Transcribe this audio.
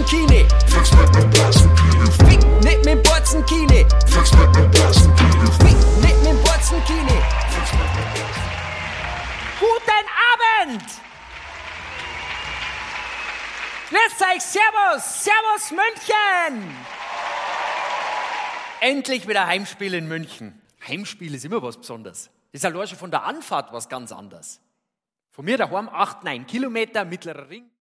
Borzenkine. Fick nicht mit Borzenkine. Fick nicht mit Borzenkine. Guten Abend! Grüß euch, Servus! Servus München! Endlich wieder Heimspiel in München. Heimspiel ist immer was Besonderes. Das ist allein schon von der Anfahrt was ganz anderes. Von mir daheim 8, 9 Kilometer, mittlerer Ring.